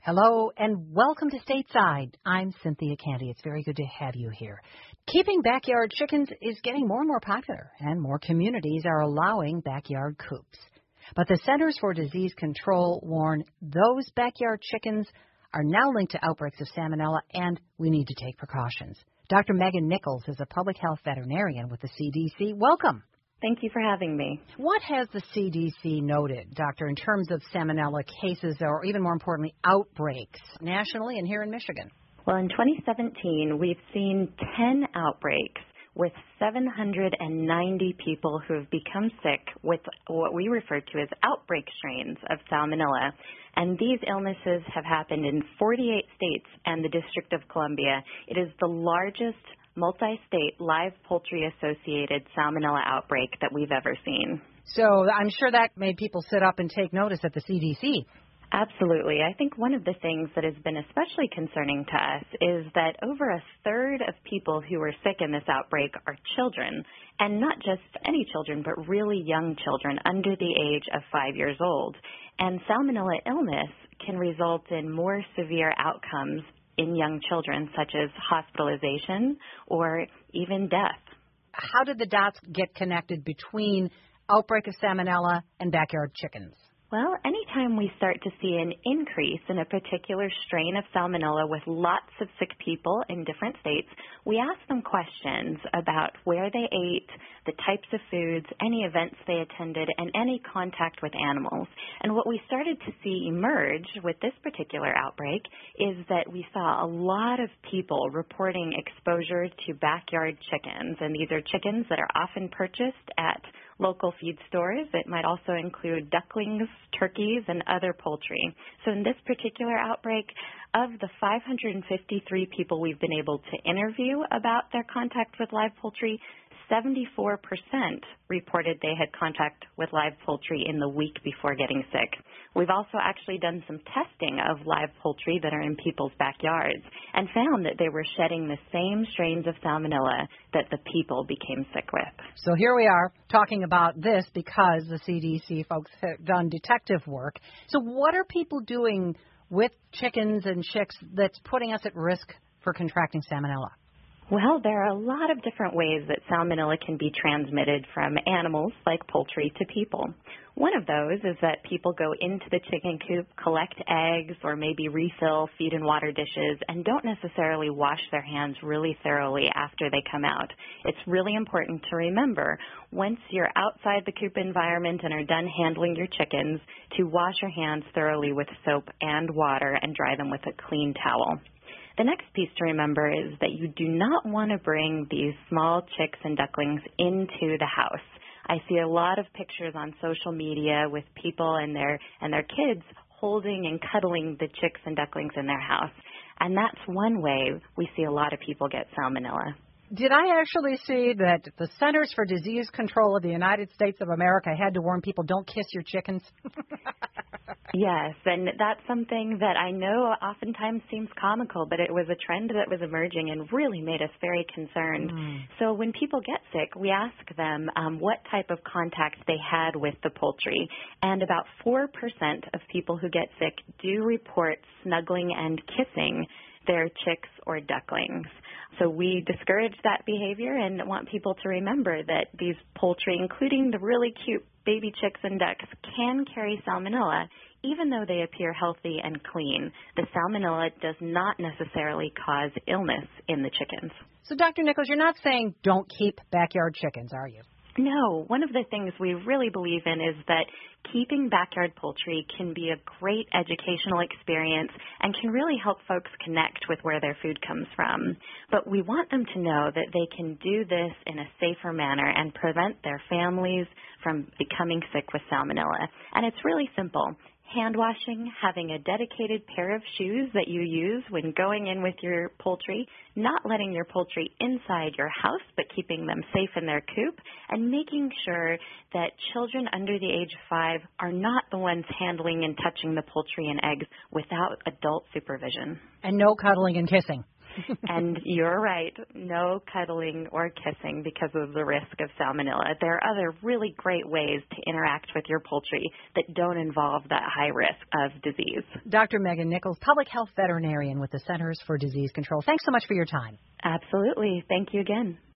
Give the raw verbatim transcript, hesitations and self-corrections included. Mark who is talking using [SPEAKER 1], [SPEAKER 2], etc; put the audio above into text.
[SPEAKER 1] Hello and welcome to Stateside. I'm Cynthia Candy. It's very good to have you here. Keeping backyard chickens is getting more and more popular, and more communities are allowing backyard coops. But the Centers for Disease Control warn those backyard chickens are now linked to outbreaks of salmonella, and we need to take precautions. Doctor Megan Nichols is a public health veterinarian with the C D C. Welcome.
[SPEAKER 2] Thank you for having me.
[SPEAKER 1] What has the C D C noted, Doctor, in terms of salmonella cases or even more importantly, outbreaks nationally and here in Michigan?
[SPEAKER 2] Well, in twenty seventeen, we've seen ten outbreaks with seven hundred ninety people who have become sick with what we refer to as outbreak strains of salmonella. And these illnesses have happened in forty-eight states and the District of Columbia. It is the largest multi-state live poultry-associated salmonella outbreak that we've ever seen.
[SPEAKER 1] So I'm sure that made people sit up and take notice at the C D C.
[SPEAKER 2] Absolutely. I think one of the things that has been especially concerning to us is that over a third of people who are sick in this outbreak are children, and not just any children, but really young children under the age of five years old. And salmonella illness can result in more severe outcomes in young children, such as hospitalization or even death.
[SPEAKER 1] How did the dots get connected between outbreak of salmonella and backyard chickens?
[SPEAKER 2] Well, anytime we start to see an increase in a particular strain of salmonella with lots of sick people in different states, we ask them questions about where they ate, the types of foods, any events they attended, and any contact with animals. And what we started to see emerge with this particular outbreak is that we saw a lot of people reporting exposure to backyard chickens. And these are chickens that are often purchased at local feed stores. It might also include ducklings, turkeys, and other poultry. So in this particular outbreak, of the five hundred fifty-three people we've been able to interview about their contact with live poultry, seventy-four percent reported they had contact with live poultry in the week before getting sick. We've also actually done some testing of live poultry that are in people's backyards and found that they were shedding the same strains of salmonella that the people became sick with.
[SPEAKER 1] So here we are talking about this because the C D C folks have done detective work. So what are people doing with chickens and chicks that's putting us at risk for contracting salmonella?
[SPEAKER 2] Well, there are a lot of different ways that salmonella can be transmitted from animals like poultry to people. One of those is that people go into the chicken coop, collect eggs, or maybe refill feed and water dishes, and don't necessarily wash their hands really thoroughly after they come out. It's really important to remember, once you're outside the coop environment and are done handling your chickens, to wash your hands thoroughly with soap and water and dry them with a clean towel. The next piece to remember is that you do not want to bring these small chicks and ducklings into the house. I see a lot of pictures on social media with people and their and their kids holding and cuddling the chicks and ducklings in their house. And that's one way we see a lot of people get salmonella.
[SPEAKER 1] Did I actually see that the Centers for Disease Control of the United States of America had to warn people, don't kiss your chickens?
[SPEAKER 2] Yes, and that's something that I know oftentimes seems comical, but it was a trend that was emerging and really made us very concerned. Mm. So when people get sick, we ask them um, what type of contact they had with the poultry, and about four percent of people who get sick do report snuggling and kissing their chicks or ducklings. So we discourage that behavior and want people to remember that these poultry, including the really cute baby chicks and ducks, can carry salmonella, even though they appear healthy and clean. The salmonella does not necessarily cause illness in the chickens.
[SPEAKER 1] So, Doctor Nichols, you're not saying don't keep backyard chickens, are you?
[SPEAKER 2] No. One of the things we really believe in is that keeping backyard poultry can be a great educational experience and can really help folks connect with where their food comes from. But we want them to know that they can do this in a safer manner and prevent their families from becoming sick with salmonella. And it's really simple. Hand washing, having a dedicated pair of shoes that you use when going in with your poultry, not letting your poultry inside your house, but keeping them safe in their coop, and making sure that children under the age of five are not the ones handling and touching the poultry and eggs without adult supervision.
[SPEAKER 1] And no cuddling and kissing.
[SPEAKER 2] And you're right, no cuddling or kissing because of the risk of salmonella. There are other really great ways to interact with your poultry that don't involve that high risk of disease.
[SPEAKER 1] Doctor Megan Nichols, public health veterinarian with the Centers for Disease Control. Thanks so much for your time.
[SPEAKER 2] Absolutely. Thank you again.